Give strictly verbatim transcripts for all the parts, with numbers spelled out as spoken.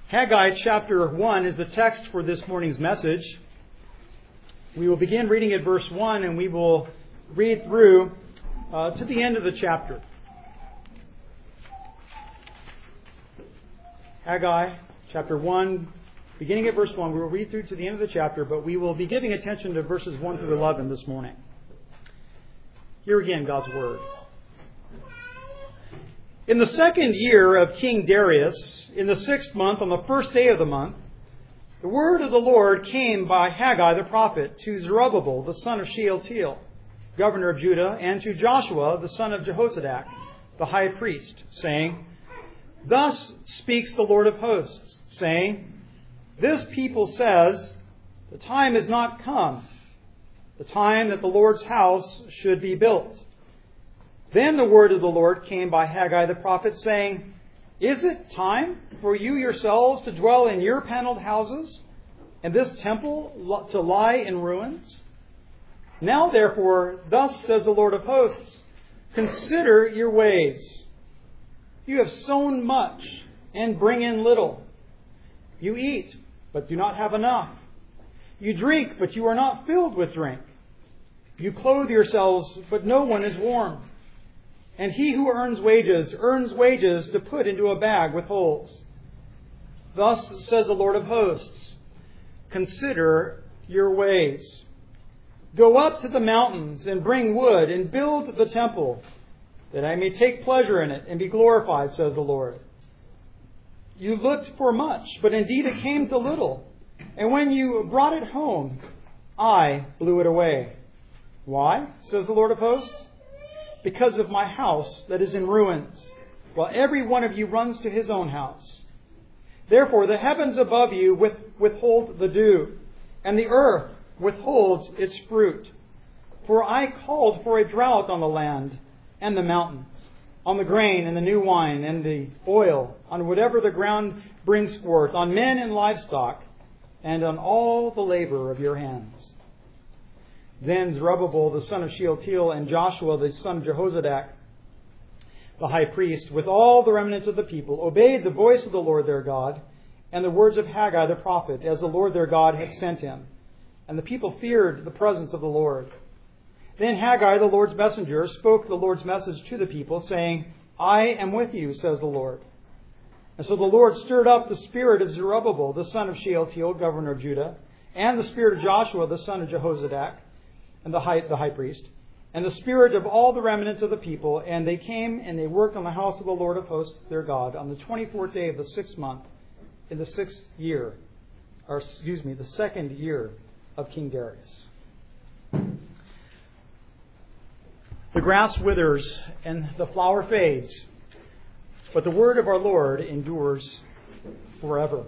Haggai chapter one is the text for this morning's message. We will begin reading at verse one and we will read through uh, to the end of the chapter. Haggai chapter one, beginning at verse one. We will read through to the end of the chapter, but we will be giving attention to verses one through eleven this morning. Here again, God's Word. In the second year of King Darius, in the sixth month, on the first day of the month, the word of the Lord came by Haggai the prophet to Zerubbabel, the son of Shealtiel, governor of Judah, and to Joshua, the son of Jehozadak, the high priest, saying, Thus speaks the Lord of hosts, saying, This people says, The time is not come, the time that the Lord's house should be built. Then the word of the Lord came by Haggai the prophet, saying, Is it time for you yourselves to dwell in your paneled houses, and this temple to lie in ruins? Now therefore, thus says the Lord of hosts, Consider your ways. You have sown much, and bring in little. You eat, but do not have enough. You drink, but you are not filled with drink. You clothe yourselves, but no one is warm. And he who earns wages, earns wages to put into a bag with holes. Thus says the Lord of hosts, Consider your ways. Go up to the mountains and bring wood and build the temple, that I may take pleasure in it and be glorified, says the Lord. You looked for much, but indeed it came to little. And when you brought it home, I blew it away. Why, says the Lord of hosts? Because of my house that is in ruins, while every one of you runs to his own house. Therefore the heavens above you with, withhold the dew, and the earth withholds its fruit. For I called for a drought on the land and the mountains, on the grain and the new wine and the oil, on whatever the ground brings forth, on men and livestock, and on all the labor of your hands. Then Zerubbabel, the son of Shealtiel, and Joshua, the son of Jehozadak, the high priest, with all the remnants of the people, obeyed the voice of the Lord their God and the words of Haggai the prophet, as the Lord their God had sent him. And the people feared the presence of the Lord. Then Haggai, the Lord's messenger, spoke the Lord's message to the people, saying, I am with you, says the Lord. And so the Lord stirred up the spirit of Zerubbabel, the son of Shealtiel, governor of Judah, and the spirit of Joshua, the son of Jehozadak, and the high, the high priest, and the spirit of all the remnants of the people, and they came and they worked on the house of the Lord of hosts, their God, on the twenty-fourth day of the sixth month, in the sixth year, or excuse me, the second year of King Darius. The grass withers and the flower fades, but the word of our Lord endures forever.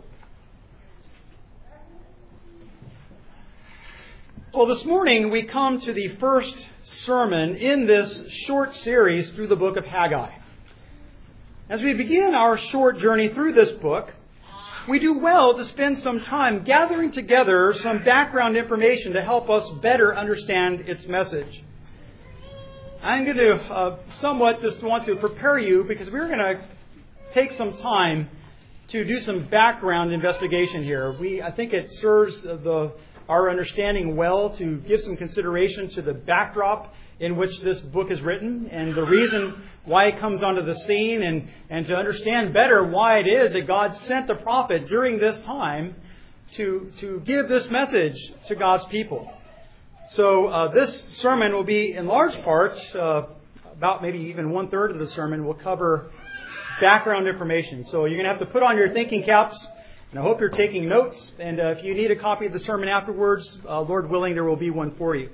Well, this morning we come to the first sermon in this short series through the book of Haggai. As we begin our short journey through this book, we do well to spend some time gathering together some background information to help us better understand its message. I'm going to uh, somewhat just want to prepare you because we're going to take some time to do some background investigation here. We, I think it serves the our understanding well to give some consideration to the backdrop in which this book is written and the reason why it comes onto the scene, and, and to understand better why it is that God sent the prophet during this time to, to give this message to God's people. So uh, this sermon will be in large part, uh, about maybe even one third of the sermon will cover background information. So you're going to have to put on your thinking caps. And I hope you're taking notes. And uh, if you need a copy of the sermon afterwards, uh, Lord willing, there will be one for you.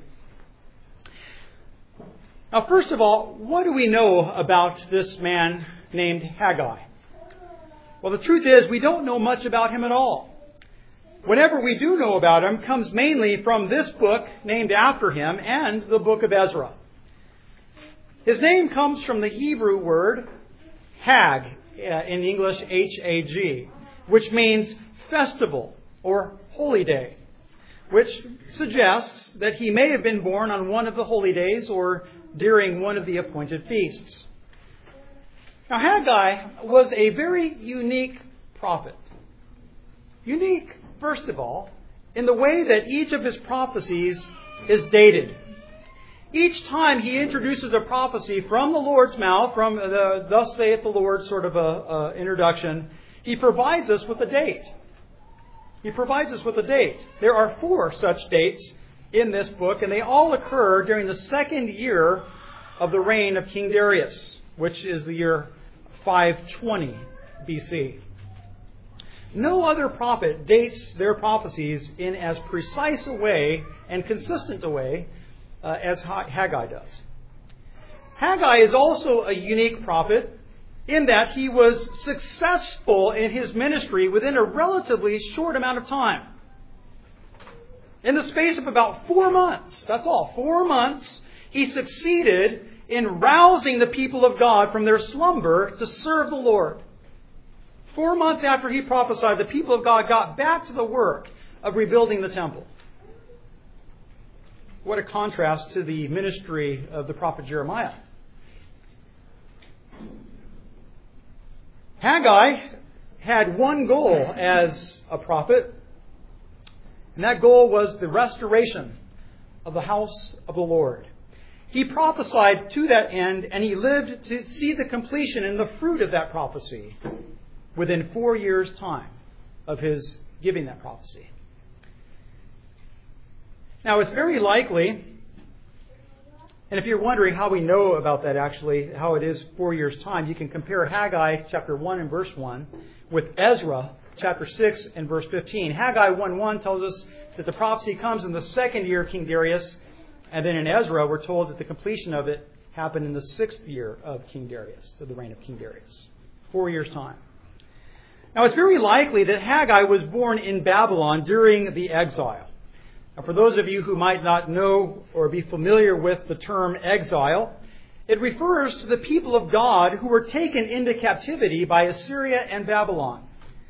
Now, first of all, what do we know about this man named Haggai? Well, the truth is we don't know much about him at all. Whatever we do know about him comes mainly from this book named after him and the book of Ezra. His name comes from the Hebrew word Hag, uh, in English H A G, which means festival or holy day, which suggests that he may have been born on one of the holy days or during one of the appointed feasts. Now, Haggai was a very unique prophet. Unique, first of all, in the way that each of his prophecies is dated. Each time he introduces a prophecy from the Lord's mouth, from the thus saith the Lord sort of a, a introduction, he provides us with a date. He provides us with a date. There are four such dates in this book, and they all occur during the second year of the reign of King Darius, which is the year five twenty B C. No other prophet dates their prophecies in as precise a way and consistent a way uh, as Haggai does. Haggai is also a unique prophet in that he was successful in his ministry within a relatively short amount of time. In the space of about four months, that's all, four months, he succeeded in rousing the people of God from their slumber to serve the Lord. Four months after he prophesied, the people of God got back to the work of rebuilding the temple. What a contrast to the ministry of the prophet Jeremiah. Haggai had one goal as a prophet, and that goal was the restoration of the house of the Lord. He prophesied to that end, and he lived to see the completion and the fruit of that prophecy within four years' time of his giving that prophecy. Now, it's very likely, and if you're wondering how we know about that actually, how it is four years' time, you can compare Haggai chapter one and verse one with Ezra chapter six and verse fifteen. Haggai one one tells us that the prophecy comes in the second year of King Darius, and then in Ezra we're told that the completion of it happened in the sixth year of King Darius, of the reign of King Darius. Four years' time. Now, it's very likely that Haggai was born in Babylon during the exile. Now, for those of you who might not know or be familiar with the term exile, it refers to the people of God who were taken into captivity by Assyria and Babylon.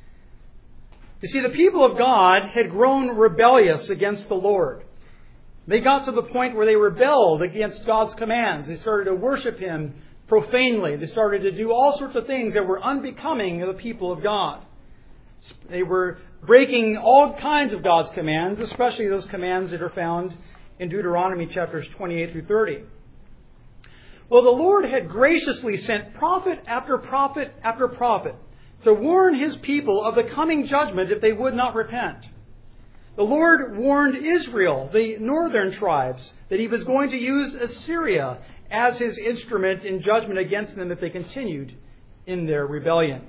You see, the people of God had grown rebellious against the Lord. They got to the point where they rebelled against God's commands. They started to worship Him profanely. They started to do all sorts of things that were unbecoming of the people of God. They were breaking all kinds of God's commands, especially those commands that are found in Deuteronomy chapters twenty-eight through thirty. Well, the Lord had graciously sent prophet after prophet after prophet to warn His people of the coming judgment if they would not repent. The Lord warned Israel, the northern tribes, that He was going to use Assyria as His instrument in judgment against them if they continued in their rebellion.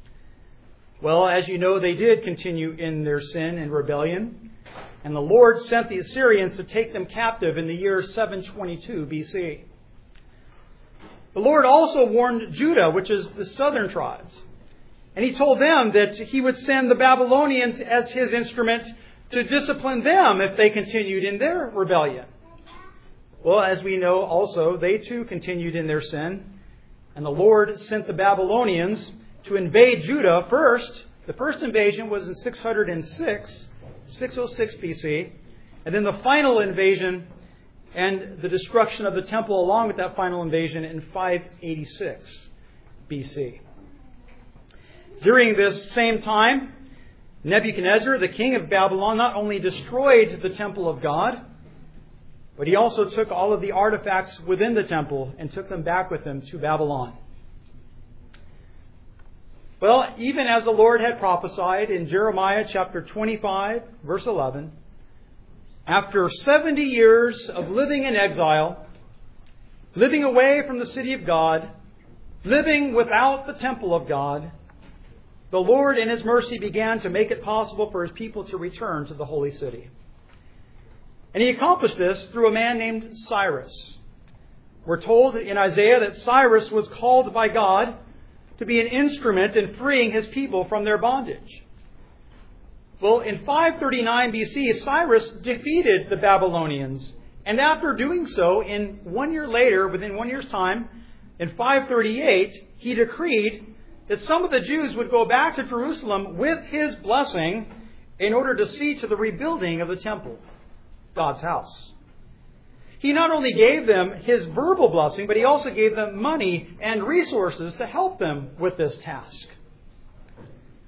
Well, as you know, they did continue in their sin and rebellion, and the Lord sent the Assyrians to take them captive in the year seven twenty-two B C. The Lord also warned Judah, which is the southern tribes, and He told them that He would send the Babylonians as His instrument to discipline them if they continued in their rebellion. Well, as we know also, they too continued in their sin, and the Lord sent the Babylonians to invade Judah first. The first invasion was in six hundred six, six oh six B C, and then the final invasion and the destruction of the temple along with that final invasion in five eighty-six B C. During this same time, Nebuchadnezzar, the king of Babylon, not only destroyed the temple of God, but he also took all of the artifacts within the temple and took them back with him to Babylon. Well, even as the Lord had prophesied in Jeremiah chapter twenty-five, verse eleven, after seventy years of living in exile, living away from the city of God, living without the temple of God, the Lord in His mercy began to make it possible for His people to return to the holy city. And He accomplished this through a man named Cyrus. We're told in Isaiah that Cyrus was called by God to be an instrument in freeing His people from their bondage. Well, in five thirty-nine B C, Cyrus defeated the Babylonians. And after doing so, in one year later, within one year's time, in five thirty-eight, he decreed that some of the Jews would go back to Jerusalem with his blessing in order to see to the rebuilding of the temple, God's house. He not only gave them His verbal blessing, but He also gave them money and resources to help them with this task.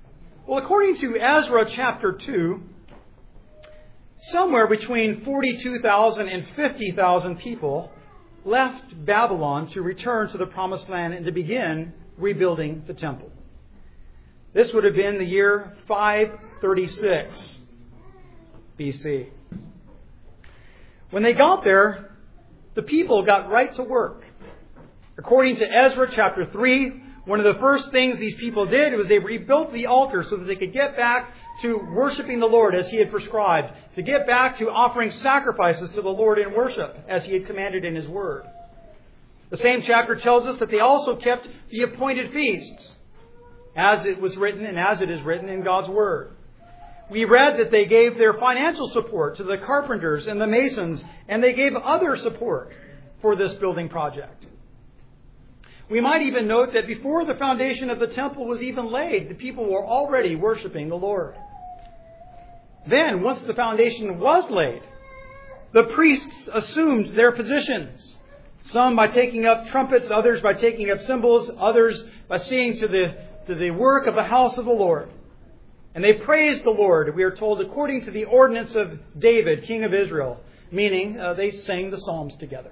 Well, according to Ezra chapter two, somewhere between forty-two thousand and fifty thousand people left Babylon to return to the Promised Land and to begin rebuilding the temple. This would have been the year five thirty-six B C. When they got there, the people got right to work. According to Ezra chapter three, one of the first things these people did was they rebuilt the altar so that they could get back to worshiping the Lord as He had prescribed, to get back to offering sacrifices to the Lord in worship as He had commanded in His Word. The same chapter tells us that they also kept the appointed feasts, as it was written and as it is written in God's Word. We read that they gave their financial support to the carpenters and the masons, and they gave other support for this building project. We might even note that before the foundation of the temple was even laid, the people were already worshiping the Lord. Then, once the foundation was laid, the priests assumed their positions. Some by taking up trumpets, others by taking up cymbals, others by seeing to the, to the work of the house of the Lord. And they praised the Lord, we are told, according to the ordinance of David, king of Israel, meaning uh, they sang the Psalms together.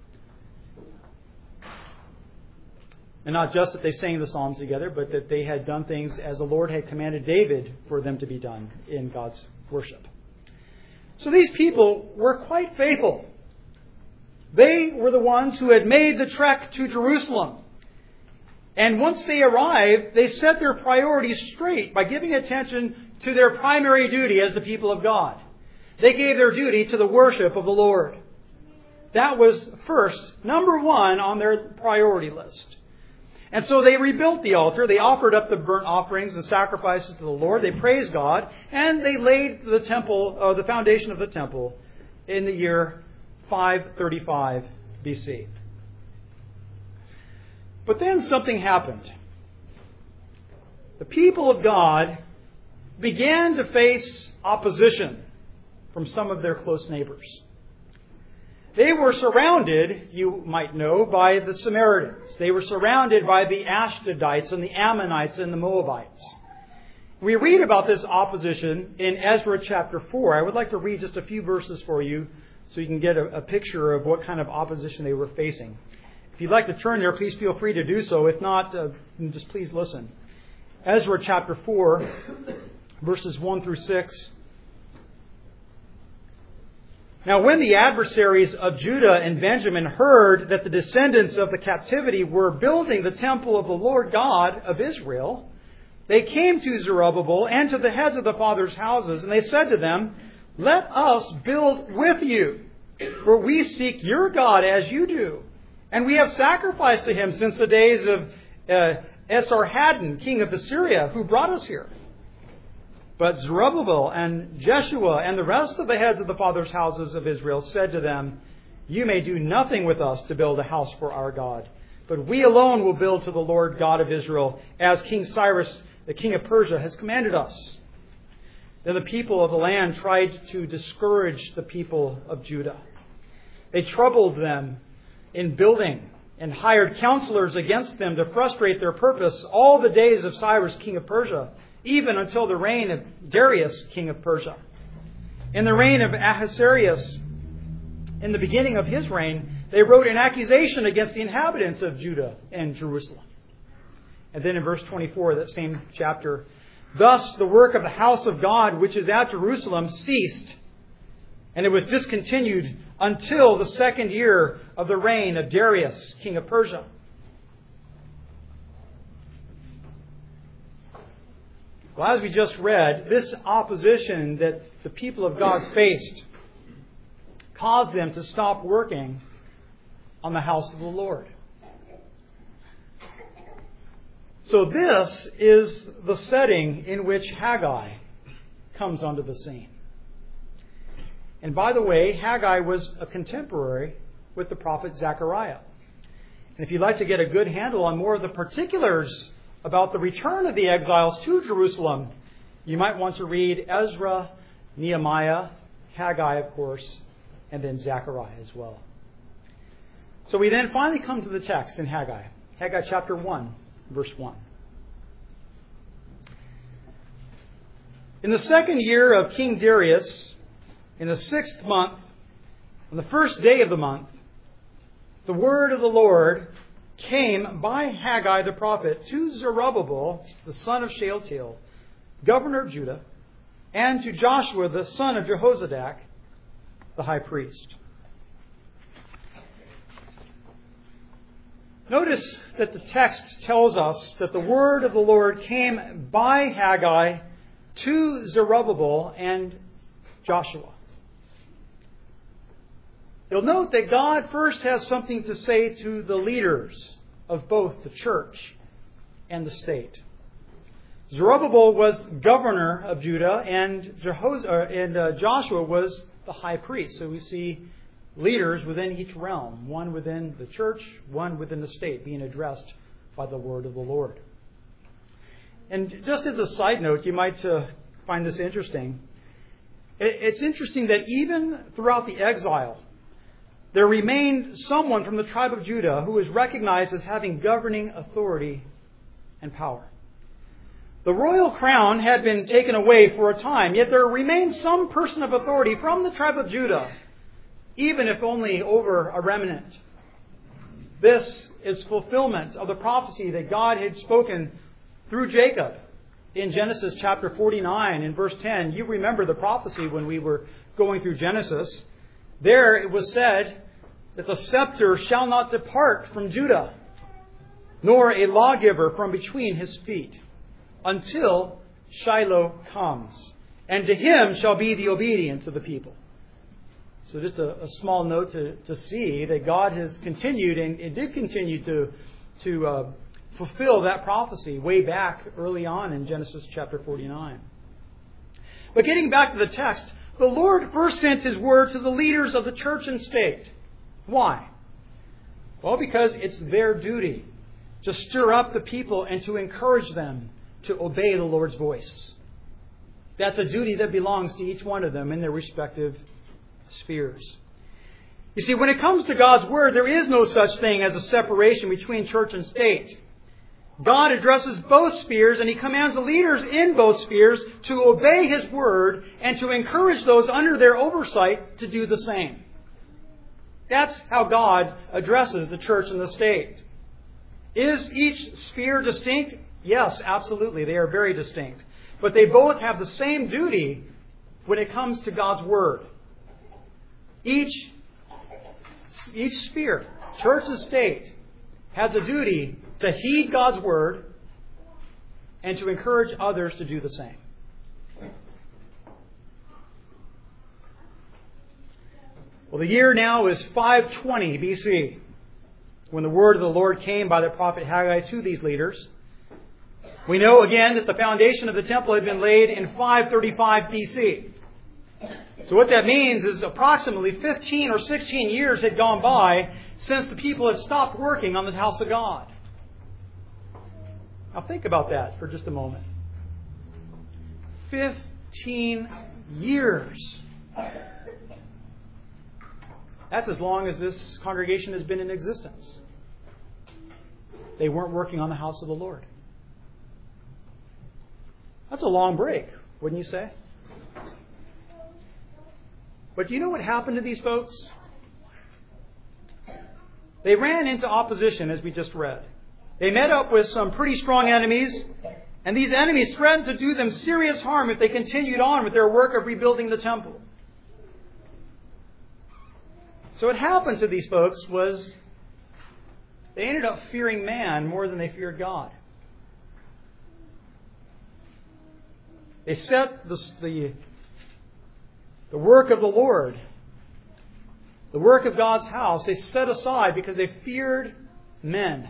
And not just that they sang the Psalms together, but that they had done things as the Lord had commanded David for them to be done in God's worship. So these people were quite faithful. They were the ones who had made the trek to Jerusalem. And once they arrived, they set their priorities straight by giving attention to their primary duty as the people of God. They gave their duty to the worship of the Lord. That was first, number one on their priority list. And so they rebuilt the altar. They offered up the burnt offerings and sacrifices to the Lord. They praised God. And they laid the temple, uh, the foundation of the temple in the year five thirty-five B C. But then something happened. The people of God began to face opposition from some of their close neighbors. They were surrounded, you might know, by the Samaritans. They were surrounded by the Ashdodites and the Ammonites and the Moabites. We read about this opposition in Ezra chapter four. I would like to read just a few verses for you so you can get a, a picture of what kind of opposition they were facing. If you'd like to turn there, please feel free to do so. If not, uh, just please listen. Ezra chapter four, verses one through six. Now, when the adversaries of Judah and Benjamin heard that the descendants of the captivity were building the temple of the Lord God of Israel, they came to Zerubbabel and to the heads of the fathers' houses, and they said to them, "Let us build with you, for we seek your God as you do. And we have sacrificed to Him since the days of uh, Esarhaddon, king of Assyria, who brought us here." But Zerubbabel and Jeshua and the rest of the heads of the fathers' houses of Israel said to them, "You may do nothing with us to build a house for our God, but we alone will build to the Lord God of Israel, as King Cyrus, the king of Persia, has commanded us." Then the people of the land tried to discourage the people of Judah. They troubled them in building and hired counselors against them to frustrate their purpose all the days of Cyrus, king of Persia, even until the reign of Darius, king of Persia. In the reign of Ahasuerus, in the beginning of his reign, they wrote an accusation against the inhabitants of Judah and Jerusalem. And then in verse twenty-four of that same chapter, "Thus the work of the house of God, which is at Jerusalem, ceased, and it was discontinued until the second year of the reign of Darius, king of Persia." Well, as we just read, this opposition that the people of God faced caused them to stop working on the house of the Lord. So this is the setting in which Haggai comes onto the scene. And by the way, Haggai was a contemporary with the prophet Zechariah. And if you'd like to get a good handle on more of the particulars about the return of the exiles to Jerusalem, you might want to read Ezra, Nehemiah, Haggai, of course, and then Zechariah as well. So we then finally come to the text in Haggai. Haggai chapter one, verse one. In the second year of King Darius, in the sixth month, on the first day of the month, the word of the Lord came by Haggai the prophet to Zerubbabel, the son of Shealtiel, governor of Judah, and to Joshua, the son of Jehozadak, the high priest. Notice that the text tells us that the word of the Lord came by Haggai to Zerubbabel and Joshua. You'll note that God first has something to say to the leaders of both the church and the state. Zerubbabel was governor of Judah, and, Jehoz- uh, and uh, Joshua was the high priest. So we see leaders within each realm, one within the church, one within the state, being addressed by the word of the Lord. And just as a side note, you might uh, find this interesting. It's interesting that even throughout the exile, there remained someone from the tribe of Judah who was recognized as having governing authority and power. The royal crown had been taken away for a time, yet there remained some person of authority from the tribe of Judah, even if only over a remnant. This is fulfillment of the prophecy that God had spoken through Jacob in Genesis chapter forty-nine and verse ten. You remember the prophecy when we were going through Genesis. There it was said that the scepter shall not depart from Judah, nor a lawgiver from between his feet, until Shiloh comes, and to him shall be the obedience of the people. So just a, a small note to, to see that God has continued, and it did continue to, to uh, fulfill that prophecy way back early on in Genesis chapter forty-nine. But getting back to the text, the Lord first sent His word to the leaders of the church and state. Why? Well, because it's their duty to stir up the people and to encourage them to obey the Lord's voice. That's a duty that belongs to each one of them in their respective spheres. You see, when it comes to God's Word, there is no such thing as a separation between church and state. God addresses both spheres, and He commands the leaders in both spheres to obey His Word and to encourage those under their oversight to do the same. That's how God addresses the church and the state. Is each sphere distinct? Yes, absolutely. They are very distinct. But they both have the same duty when it comes to God's Word. Each, each sphere, church and state, has a duty to heed God's Word and to encourage others to do the same. Well, the year now is five twenty B C, when the word of the Lord came by the prophet Haggai to these leaders. We know again that the foundation of the temple had been laid in five thirty-five B C. So what that means is approximately fifteen or sixteen years had gone by since the people had stopped working on the house of God. Now think about that for just a moment. Fifteen years. That's as long as this congregation has been in existence. They weren't working on the house of the Lord. That's a long break, wouldn't you say? But do you know what happened to these folks? They ran into opposition, as we just read. They met up with some pretty strong enemies, and these enemies threatened to do them serious harm if they continued on with their work of rebuilding the temple. So what happened to these folks was they ended up fearing man more than they feared God. They set the, the, the work of the Lord, the work of God's house, they set aside because they feared men.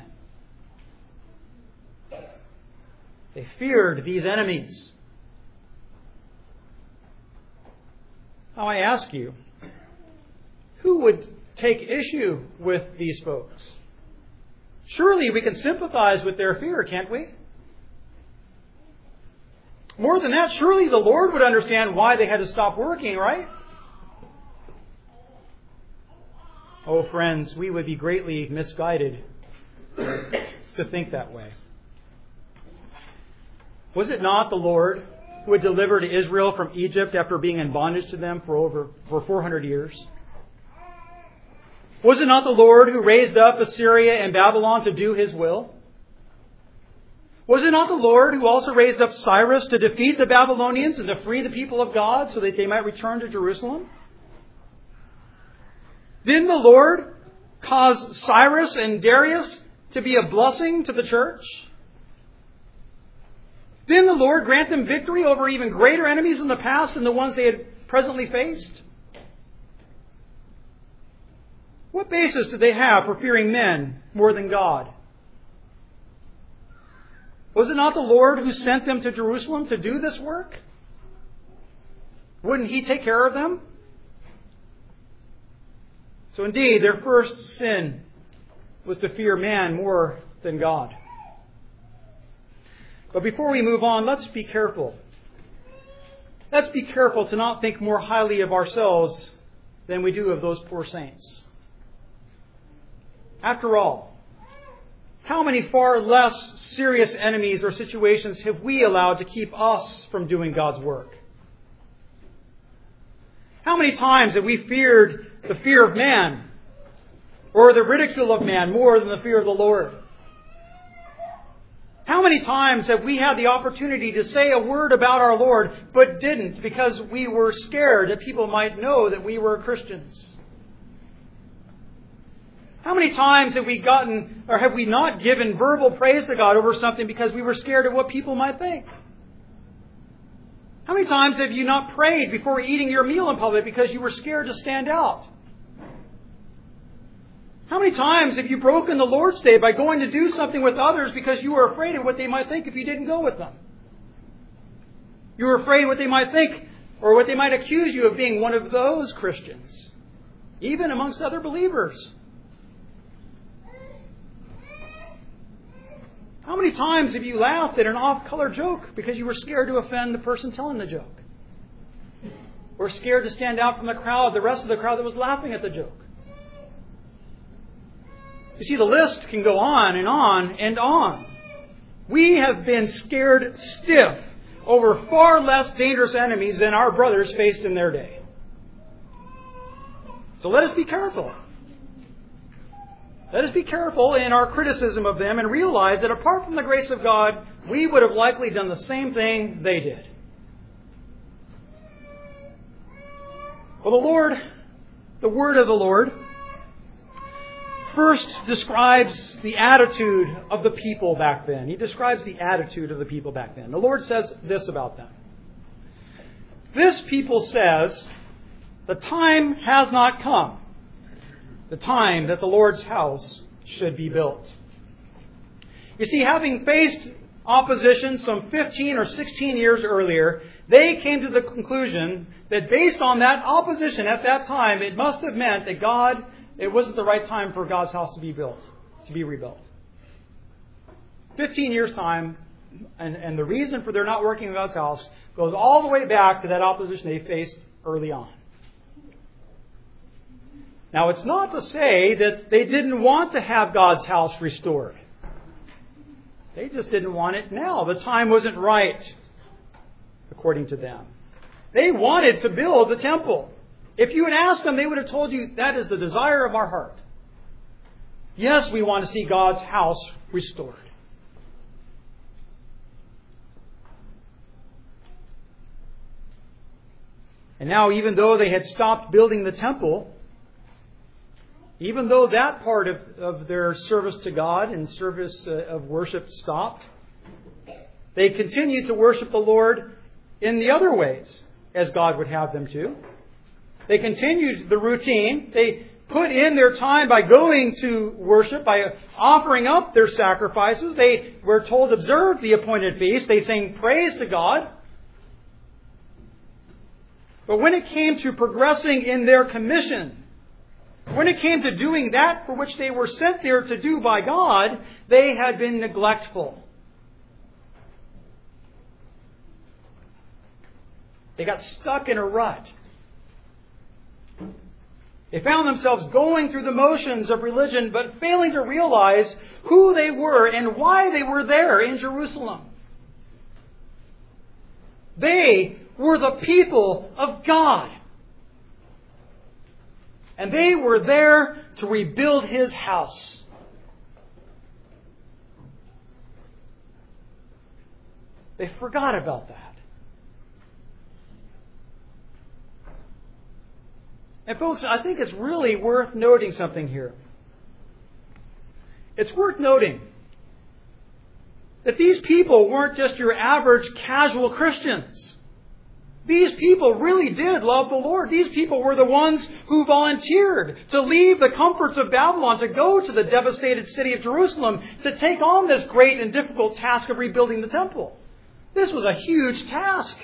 They feared these enemies. Now I ask you, who would take issue with these folks? Surely we can sympathize with their fear, can't we? More than that, surely the Lord would understand why they had to stop working, right? Oh, friends, we would be greatly misguided to think that way. Was it not the Lord who had delivered Israel from Egypt after being in bondage to them for over for four hundred years? Was it not the Lord who raised up Assyria and Babylon to do His will? Was it not the Lord who also raised up Cyrus to defeat the Babylonians and to free the people of God so that they might return to Jerusalem? Didn't the Lord cause Cyrus and Darius to be a blessing to the church? Didn't the Lord grant them victory over even greater enemies in the past than the ones they had presently faced? What basis did they have for fearing men more than God? Was it not the Lord who sent them to Jerusalem to do this work? Wouldn't He take care of them? So indeed, their first sin was to fear man more than God. But before we move on, let's be careful. Let's be careful to not think more highly of ourselves than we do of those poor saints. After all, how many far less serious enemies or situations have we allowed to keep us from doing God's work? How many times have we feared the fear of man or the ridicule of man more than the fear of the Lord? How many times have we had the opportunity to say a word about our Lord but didn't because we were scared that people might know that we were Christians? How many times have we gotten, or have we not given verbal praise to God over something because we were scared of what people might think? How many times have you not prayed before eating your meal in public because you were scared to stand out? How many times have you broken the Lord's Day by going to do something with others because you were afraid of what they might think if you didn't go with them? You were afraid of what they might think or what they might accuse you of being one of those Christians, even amongst other believers. How many times have you laughed at an off-color joke because you were scared to offend the person telling the joke? Or scared to stand out from the crowd, the rest of the crowd that was laughing at the joke? You see, the list can go on and on and on. We have been scared stiff over far less dangerous enemies than our brothers faced in their day. So let us be careful. Let us be careful in our criticism of them and realize that apart from the grace of God, we would have likely done the same thing they did. Well, the Lord, the word of the Lord, first describes the attitude of the people back then. He describes the attitude of the people back then. The Lord says this about them. This people says, the time has not come. The time that the Lord's house should be built. You see, having faced opposition some fifteen or sixteen years earlier, they came to the conclusion that based on that opposition at that time, it must have meant that God, it wasn't the right time for God's house to be built, to be rebuilt. fifteen years' time, and, and the reason for their not working in God's house goes all the way back to that opposition they faced early on. Now, it's not to say that they didn't want to have God's house restored. They just didn't want it now. The time wasn't right, according to them. They wanted to build the temple. If you had asked them, they would have told you, that is the desire of our heart. Yes, we want to see God's house restored. And now, even though they had stopped building the temple, even though that part of, of their service to God and service uh, of worship stopped, they continued to worship the Lord in the other ways, as God would have them to. They continued the routine. They put in their time by going to worship, by offering up their sacrifices. They were told to observe the appointed feast. They sang praise to God. But when it came to progressing in their commission, when it came to doing that for which they were sent there to do by God, they had been neglectful. They got stuck in a rut. They found themselves going through the motions of religion, but failing to realize who they were and why they were there in Jerusalem. They were the people of God. And they were there to rebuild His house. They forgot about that. And folks, I think it's really worth noting something here. It's worth noting that these people weren't just your average casual Christians. These people really did love the Lord. These people were the ones who volunteered to leave the comforts of Babylon to go to the devastated city of Jerusalem to take on this great and difficult task of rebuilding the temple. This was a huge task.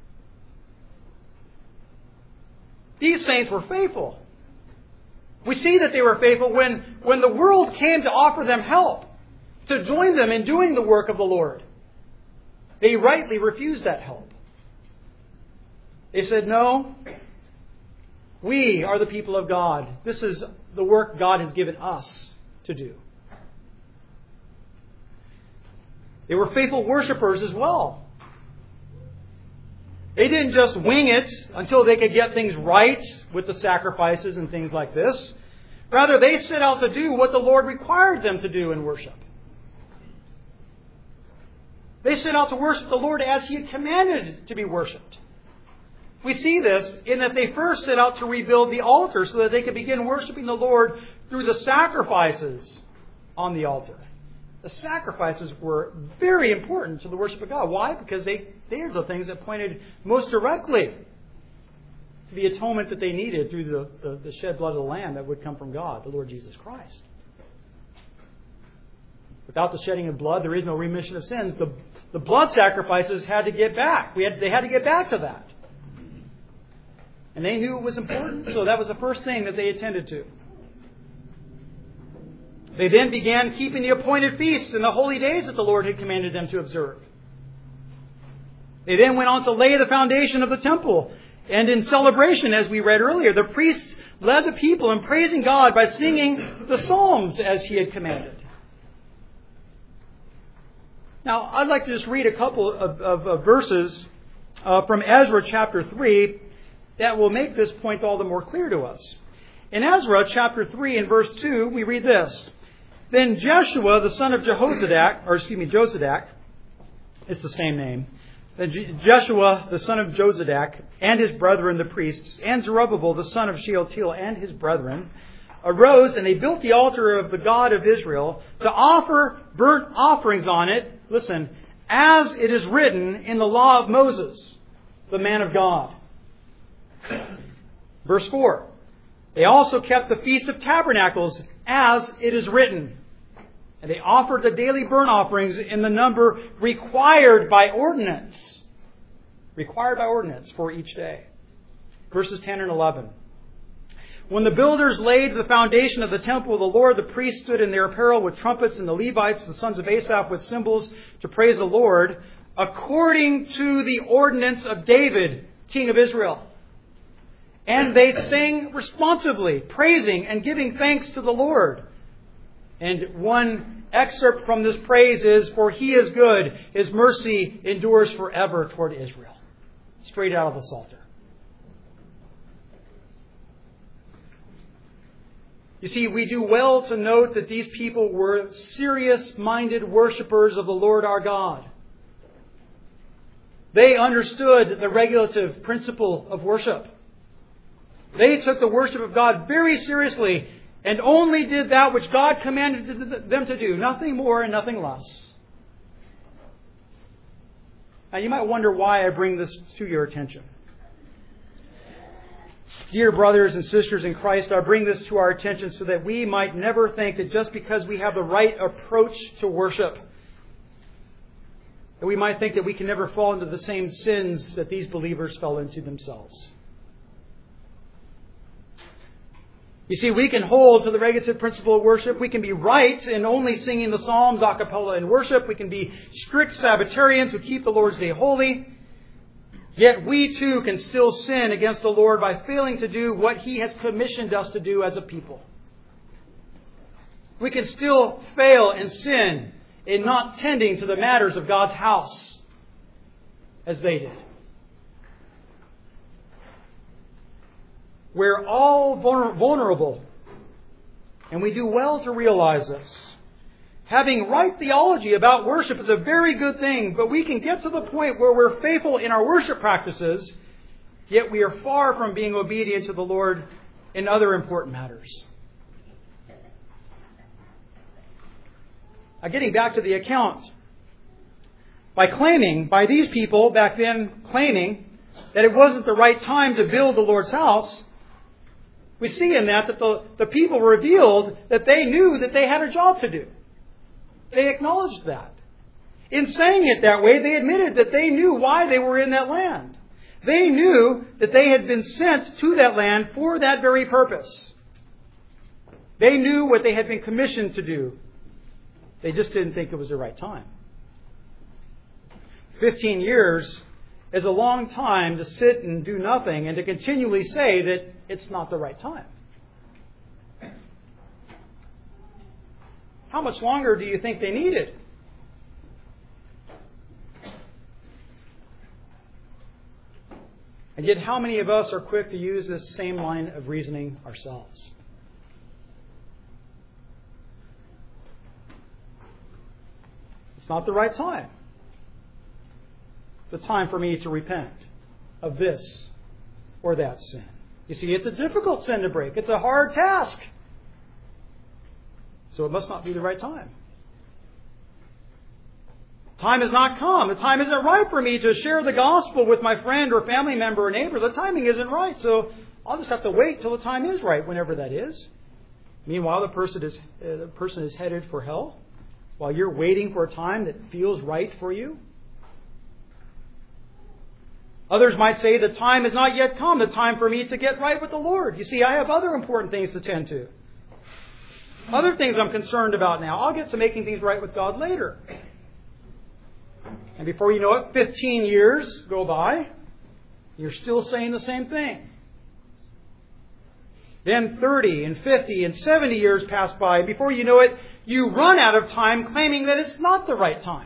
These saints were faithful. We see that they were faithful when, when the world came to offer them help, to join them in doing the work of the Lord. They rightly refused that help. They said, no, we are the people of God. This is the work God has given us to do. They were faithful worshipers as well. They didn't just wing it until they could get things right with the sacrifices and things like this. Rather, they set out to do what the Lord required them to do in worship. They set out to worship the Lord as He had commanded to be worshipped. We see this in that they first set out to rebuild the altar so that they could begin worshiping the Lord through the sacrifices on the altar. The sacrifices were very important to the worship of God. Why? Because they, they are the things that pointed most directly to the atonement that they needed through the, the, the shed blood of the Lamb that would come from God, the Lord Jesus Christ. Without the shedding of blood, there is no remission of sins. The, the blood sacrifices had to get back. We had, they had to get back to that. And they knew it was important, so that was the first thing that they attended to. They then began keeping the appointed feasts and the holy days that the Lord had commanded them to observe. They then went on to lay the foundation of the temple. And in celebration, as we read earlier, the priests led the people in praising God by singing the Psalms as He had commanded. Now, I'd like to just read a couple of, of, of verses uh, from Ezra chapter three that will make this point all the more clear to us. In Ezra chapter three and verse two, we read this. Then Jeshua, the son of Jehozadak, or excuse me, Jozadak, it's the same name. Then Jeshua, the son of Jozadak, and his brethren, the priests, and Zerubbabel, the son of Shealtiel, and his brethren, arose and they built the altar of the God of Israel to offer burnt offerings on it, listen, as it is written in the law of Moses, the man of God. Verse four. They also kept the Feast of Tabernacles as it is written. And they offered the daily burnt offerings in the number required by ordinance. Required by ordinance for each day. Verses ten and eleven. When the builders laid the foundation of the temple of the Lord, the priests stood in their apparel with trumpets, and the Levites, the sons of Asaph, with cymbals to praise the Lord, according to the ordinance of David, king of Israel. And they sang responsively, praising and giving thanks to the Lord. And one excerpt from this praise is, for He is good, His mercy endures forever toward Israel. Straight out of the Psalter. You see, we do well to note that these people were serious-minded worshipers of the Lord our God. They understood the regulative principle of worship. They took the worship of God very seriously and only did that which God commanded them to do. Nothing more and nothing less. Now you might wonder why I bring this to your attention. Dear brothers and sisters in Christ, I bring this to our attention so that we might never think that just because we have the right approach to worship, that we might think that we can never fall into the same sins that these believers fell into themselves. You see, we can hold to the regulative principle of worship. We can be right in only singing the Psalms a cappella in worship. We can be strict Sabbatarians who keep the Lord's Day holy. Yet we too can still sin against the Lord by failing to do what He has commissioned us to do as a people. We can still fail and sin in not tending to the matters of God's house as they did. We're all vulnerable. And we do well to realize this. Having right theology about worship is a very good thing, but we can get to the point where we're faithful in our worship practices, yet we are far from being obedient to the Lord in other important matters. Now, getting back to the account, by claiming, by these people back then claiming that it wasn't the right time to build the Lord's house, we see in that that the, the people revealed that they knew that they had a job to do. They acknowledged that. In saying it that way, they admitted that they knew why they were in that land. They knew that they had been sent to that land for that very purpose. They knew what they had been commissioned to do. They just didn't think it was the right time. Fifteen years is a long time to sit and do nothing and to continually say that it's not the right time. How much longer do you think they needed? And yet how many of us are quick to use this same line of reasoning ourselves? It's not the right time. The time for me to repent of this or that sin. You see, it's a difficult sin to break. It's a hard task. So it must not be the right time. Time has not come. The time isn't right for me to share the gospel with my friend or family member or neighbor. The timing isn't right. So I'll just have to wait till the time is right, whenever that is. Meanwhile, the person is, uh, the person is headed for hell while you're waiting for a time that feels right for you. Others might say the time has not yet come, the time for me to get right with the Lord. You see, I have other important things to tend to. Other things I'm concerned about now. I'll get to making things right with God later. And before you know it, fifteen years go by. You're still saying the same thing. Then thirty and fifty and seventy years pass by. And before you know it, you run out of time claiming that it's not the right time.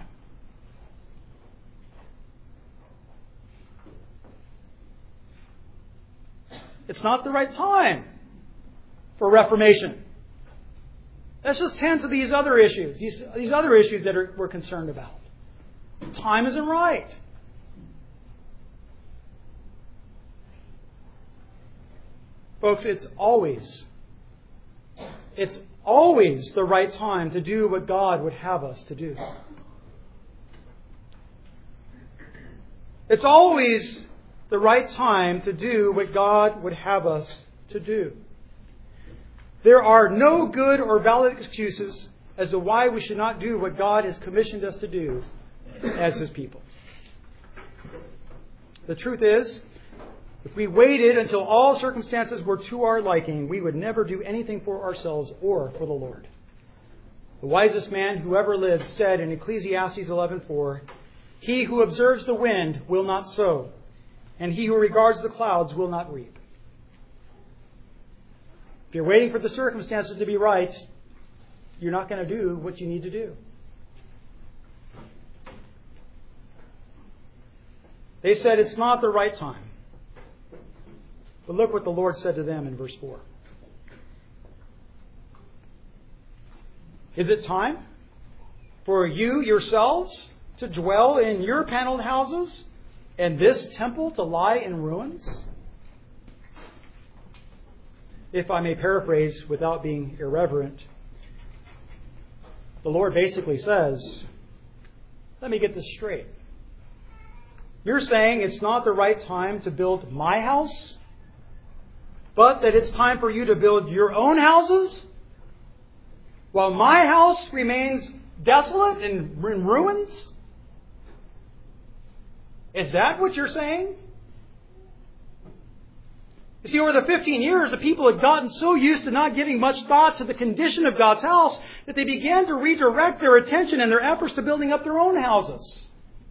It's not the right time for reformation. Let's just tend to these other issues, these, these other issues that are, we're concerned about. Time isn't right. Folks, it's always, it's always the right time to do what God would have us to do. It's always the right time to do what God would have us to do. There are no good or valid excuses as to why we should not do what God has commissioned us to do as His people. The truth is, if we waited until all circumstances were to our liking, we would never do anything for ourselves or for the Lord. The wisest man who ever lived said in Ecclesiastes eleven four, "He who observes the wind will not sow, and he who regards the clouds will not reap." If you're waiting for the circumstances to be right, you're not going to do what you need to do. They said it's not the right time. But look what the Lord said to them in verse four. Is it time for you yourselves to dwell in your paneled houses and this temple to lie in ruins? If I may paraphrase without being irreverent, the Lord basically says, let me get this straight. You're saying it's not the right time to build my house, but that it's time for you to build your own houses, while my house remains desolate and in ruins? Is that what you're saying? You see, over the fifteen years, the people had gotten so used to not giving much thought to the condition of God's house that they began to redirect their attention and their efforts to building up their own houses.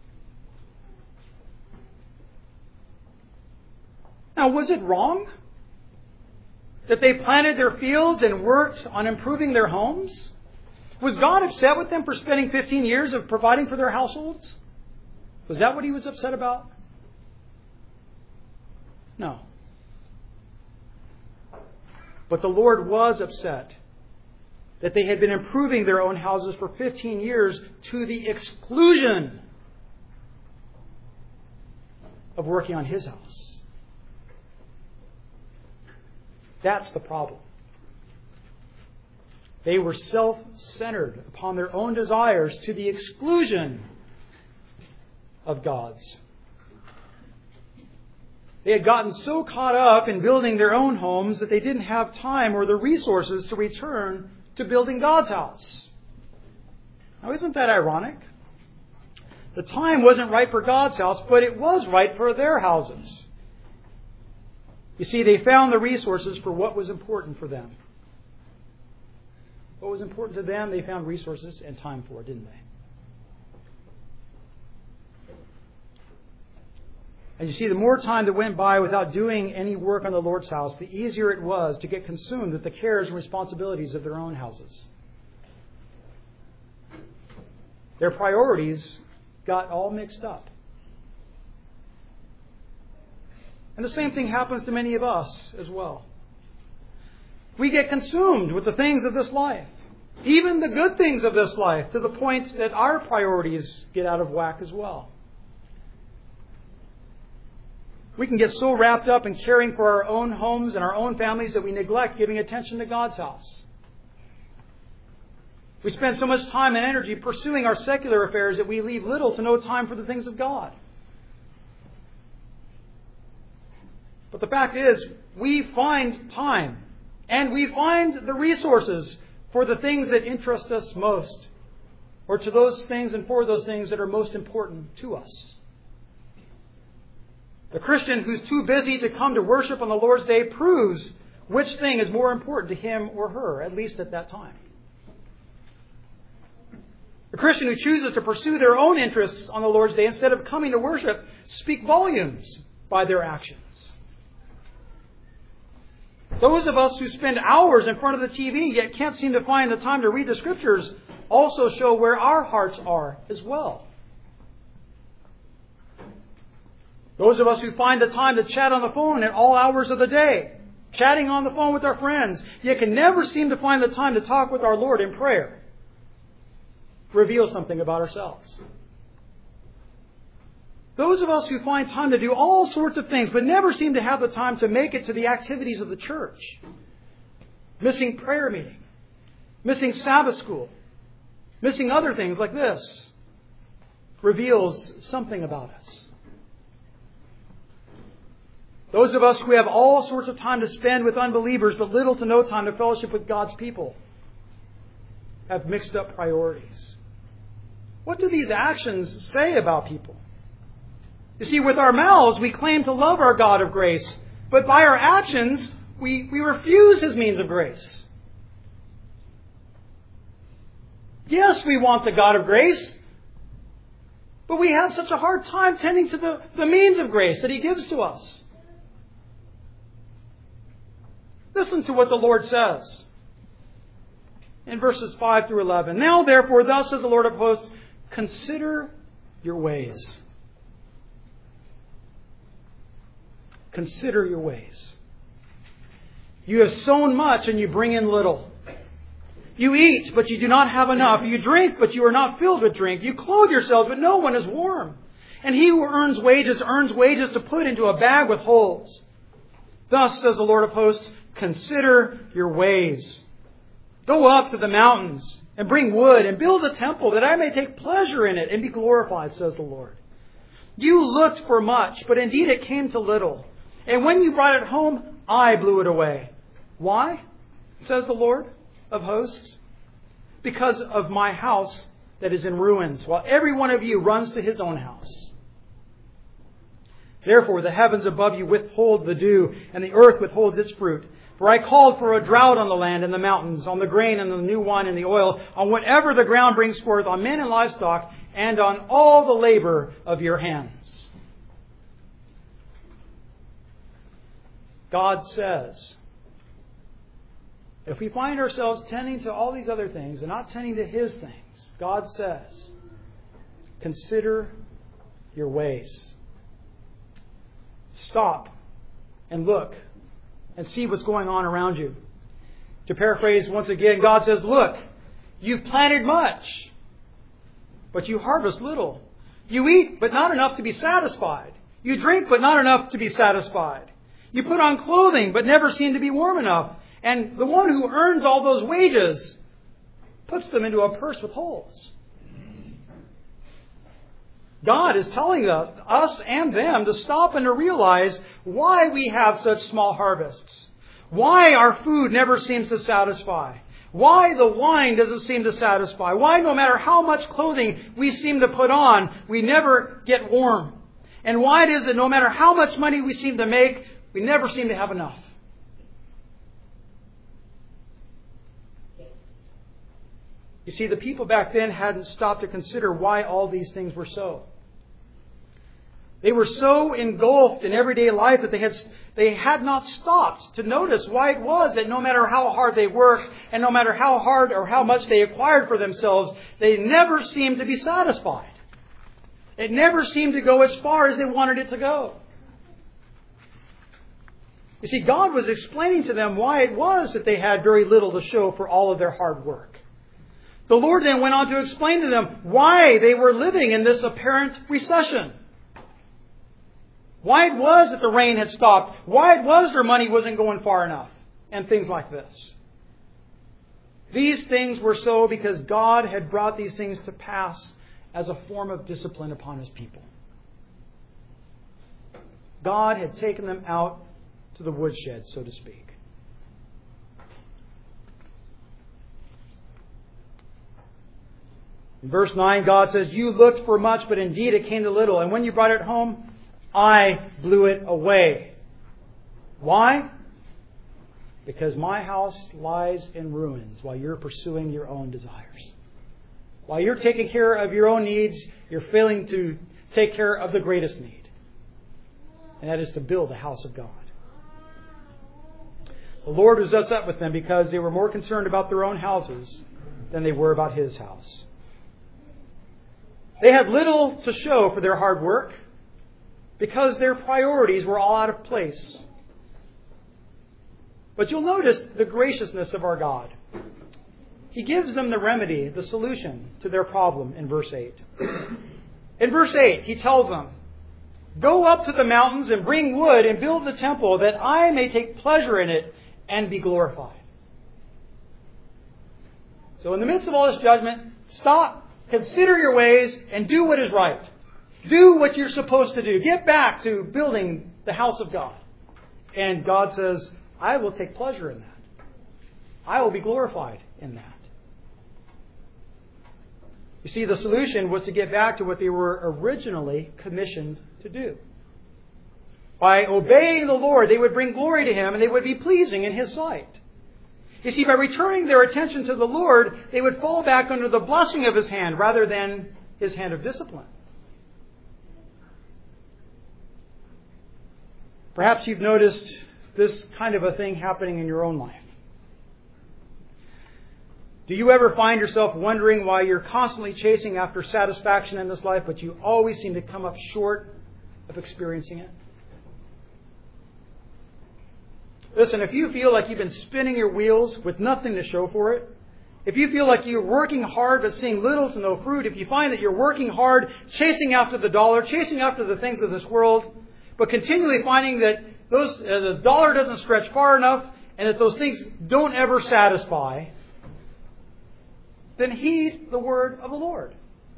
Now, was it wrong that they planted their fields and worked on improving their homes? Was God upset with them for spending fifteen years of providing for their households? Was that what He was upset about? No. But the Lord was upset that they had been improving their own houses for fifteen years to the exclusion of working on His house. That's the problem. They were self-centered upon their own desires to the exclusion of God's. They had gotten so caught up in building their own homes that they didn't have time or the resources to return to building God's house. Now, isn't that ironic? The time wasn't right for God's house, but it was right for their houses. You see, they found the resources for what was important for them. What was important to them, they found resources and time for, didn't they? And you see, the more time that went by without doing any work on the Lord's house, the easier it was to get consumed with the cares and responsibilities of their own houses. Their priorities got all mixed up. And the same thing happens to many of us as well. We get consumed with the things of this life, even the good things of this life, to the point that our priorities get out of whack as well. We can get so wrapped up in caring for our own homes and our own families that we neglect giving attention to God's house. We spend so much time and energy pursuing our secular affairs that we leave little to no time for the things of God. But the fact is, we find time and we find the resources for the things that interest us most, or to those things and for those things that are most important to us. The Christian who's too busy to come to worship on the Lord's Day proves which thing is more important to him or her, at least at that time. The Christian who chooses to pursue their own interests on the Lord's Day instead of coming to worship speak volumes by their actions. Those of us who spend hours in front of the T V yet can't seem to find the time to read the Scriptures also show where our hearts are as well. Those of us who find the time to chat on the phone at all hours of the day, chatting on the phone with our friends, yet can never seem to find the time to talk with our Lord in prayer, reveal something about ourselves. Those of us who find time to do all sorts of things but never seem to have the time to make it to the activities of the church, missing prayer meeting, missing Sabbath school, missing other things like this, reveals something about us. Those of us who have all sorts of time to spend with unbelievers but little to no time to fellowship with God's people have mixed up priorities. What do these actions say about people? You see, with our mouths, we claim to love our God of grace, but by our actions, we, we refuse His means of grace. Yes, we want the God of grace, but we have such a hard time tending to the, the means of grace that He gives to us. Listen to what the Lord says in verses five through eleven. Now, therefore, thus says the Lord of hosts, consider your ways. Consider your ways. You have sown much and you bring in little. You eat, but you do not have enough. You drink, but you are not filled with drink. You clothe yourselves, but no one is warm. And he who earns wages, earns wages to put into a bag with holes. Thus says the Lord of hosts, consider your ways. Go up to the mountains and bring wood and build a temple that I may take pleasure in it and be glorified, says the Lord. You looked for much, but indeed it came to little. And when you brought it home, I blew it away. Why? Says the Lord of hosts. Because of my house that is in ruins, while every one of you runs to his own house. Therefore the heavens above you withhold the dew, and the earth withholds its fruit. For I called for a drought on the land and the mountains, on the grain and the new wine and the oil, on whatever the ground brings forth, on men and livestock, and on all the labor of your hands. God says, if we find ourselves tending to all these other things and not tending to His things, God says, consider your ways. Stop and look and see what's going on around you. To paraphrase once again, God says, look, you've planted much, but you harvest little. You eat, but not enough to be satisfied. You drink, but not enough to be satisfied. You put on clothing, but never seem to be warm enough. And the one who earns all those wages puts them into a purse with holes. God is telling us, us and them to stop and to realize why we have such small harvests. Why our food never seems to satisfy. Why the wine doesn't seem to satisfy. Why no matter how much clothing we seem to put on, we never get warm. And why it is that no matter how much money we seem to make, we never seem to have enough. You see, the people back then hadn't stopped to consider why all these things were so. They were so engulfed in everyday life that they had, they had not stopped to notice why it was that no matter how hard they worked and no matter how hard or how much they acquired for themselves, they never seemed to be satisfied. It never seemed to go as far as they wanted it to go. You see, God was explaining to them why it was that they had very little to show for all of their hard work. The Lord then went on to explain to them why they were living in this apparent recession. Why it was that the rain had stopped. Why it was their money wasn't going far enough. And things like this. These things were so because God had brought these things to pass as a form of discipline upon His people. God had taken them out to the woodshed, so to speak. In verse nine, God says, you looked for much, but indeed it came to little. And when you brought it home, I blew it away. Why? Because my house lies in ruins while you're pursuing your own desires. While you're taking care of your own needs, you're failing to take care of the greatest need. And that is to build the house of God. The Lord was upset with them because they were more concerned about their own houses than they were about His house. They had little to show for their hard work because their priorities were all out of place. But you'll notice the graciousness of our God. He gives them the remedy, the solution to their problem in verse eight. In verse eight, He tells them, go up to the mountains and bring wood and build the temple that I may take pleasure in it and be glorified. So in the midst of all this judgment, stop. Consider your ways and do what is right. Do what you're supposed to do. Get back to building the house of God. And God says, I will take pleasure in that. I will be glorified in that. You see, the solution was to get back to what they were originally commissioned to do. By obeying the Lord, they would bring glory to Him and they would be pleasing in His sight. You see, by returning their attention to the Lord, they would fall back under the blessing of His hand rather than His hand of discipline. Perhaps you've noticed this kind of a thing happening in your own life. Do you ever find yourself wondering why you're constantly chasing after satisfaction in this life, but you always seem to come up short of experiencing it? Listen, if you feel like you've been spinning your wheels with nothing to show for it, if you feel like you're working hard but seeing little to no fruit, if you find that you're working hard, chasing after the dollar, chasing after the things of this world, but continually finding that those uh, the dollar doesn't stretch far enough and that those things don't ever satisfy, then heed the word of the Lord.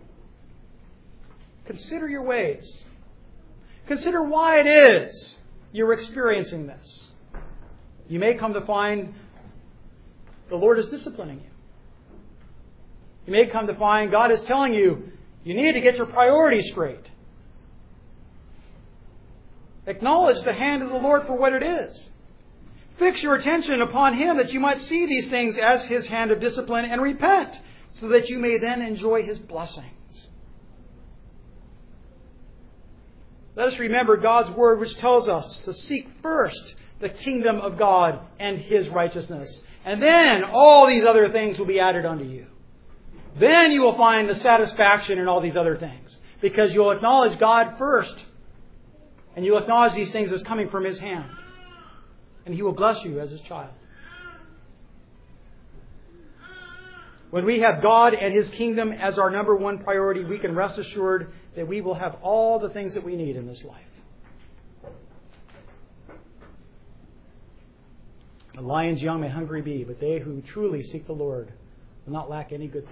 Consider your ways. Consider why it is you're experiencing this. You may come to find the Lord is disciplining you. You may come to find God is telling you, you need to get your priorities straight. Acknowledge the hand of the Lord for what it is. Fix your attention upon Him that you might see these things as His hand of discipline and repent so that you may then enjoy His blessings. Let us remember God's Word which tells us to seek first the kingdom of God and His righteousness. And then all these other things will be added unto you. Then you will find the satisfaction in all these other things. Because you'll acknowledge God first. And you'll acknowledge these things as coming from His hand. And He will bless you as His child. When we have God and His kingdom as our number one priority, we can rest assured that we will have all the things that we need in this life. The lion's young may hungry be, but they who truly seek the Lord will not lack any good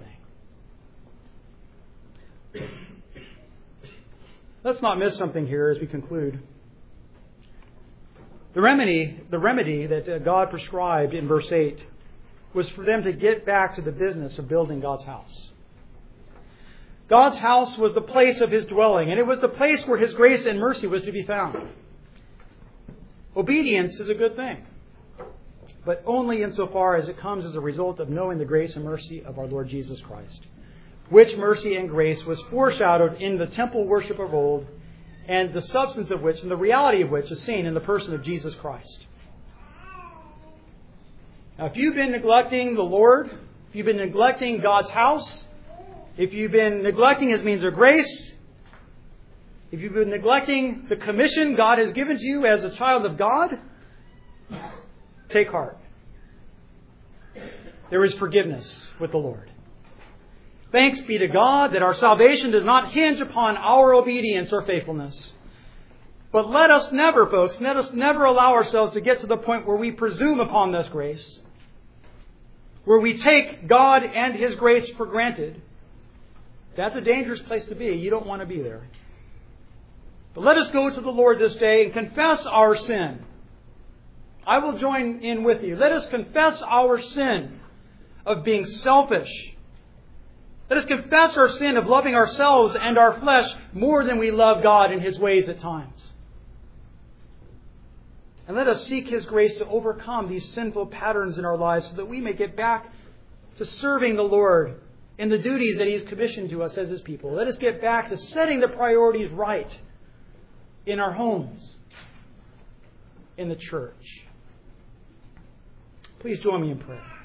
thing. Let's not miss something here as we conclude. The remedy, the remedy that God prescribed in verse eight was for them to get back to the business of building God's house. God's house was the place of His dwelling, and it was the place where His grace and mercy was to be found. Obedience is a good thing, but only insofar as it comes as a result of knowing the grace and mercy of our Lord Jesus Christ, which mercy and grace was foreshadowed in the temple worship of old, and the substance of which and the reality of which is seen in the person of Jesus Christ. Now, if you've been neglecting the Lord, if you've been neglecting God's house, if you've been neglecting His means of grace, if you've been neglecting the commission God has given to you as a child of God, take heart. There is forgiveness with the Lord. Thanks be to God that our salvation does not hinge upon our obedience or faithfulness. But let us never, folks, let us never allow ourselves to get to the point where we presume upon this grace, where we take God and His grace for granted. That's a dangerous place to be. You don't want to be there. But let us go to the Lord this day and confess our sin. I will join in with you. Let us confess our sin of being selfish. Let us confess our sin of loving ourselves and our flesh more than we love God and His ways at times. And let us seek His grace to overcome these sinful patterns in our lives so that we may get back to serving the Lord in the duties that He has commissioned to us as His people. Let us get back to setting the priorities right in our homes, in the church. Please join me in prayer.